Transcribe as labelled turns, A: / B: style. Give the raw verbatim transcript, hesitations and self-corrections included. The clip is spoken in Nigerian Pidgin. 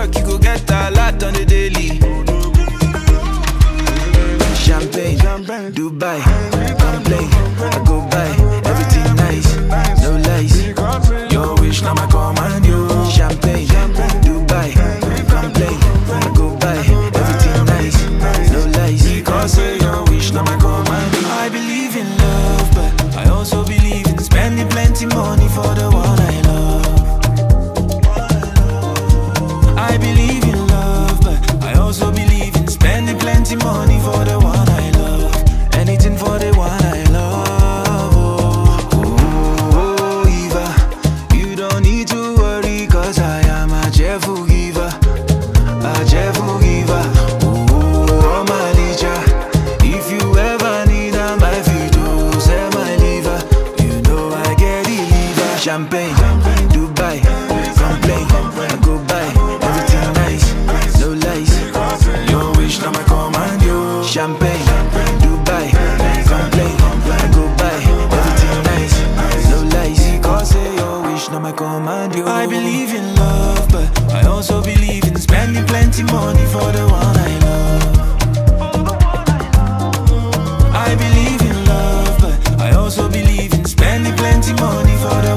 A: work, you go get a lot on the daily. Champagne, Dubai, come play, I go buy everything nice, no lies. Your wish now my command, you. Champagne, Dubai, come play, I go buy everything nice, no lies. Because say your wish now my command. I believe in love, but I also believe in spending plenty money for the one I love. I believe in love, but I also believe in spending plenty money for the one I love. Anything for the one I love. Oh, oh, oh, Eva, you don't need to worry, cause I am a cheerful giver, a cheerful giver. Oh, oh, my licha, if you ever need a my future, say my liver, you know I get it, liver. Champagne, Dubai, come play, I go buy everything nice, no lies. Your wish now my command, you. Champagne, Dubai, come play, I go buy everything nice, no lies. Because say your wish now my command, you. I believe in love, but I also believe in spending plenty money for the one I love. I believe in love, but I also believe in spending plenty money for the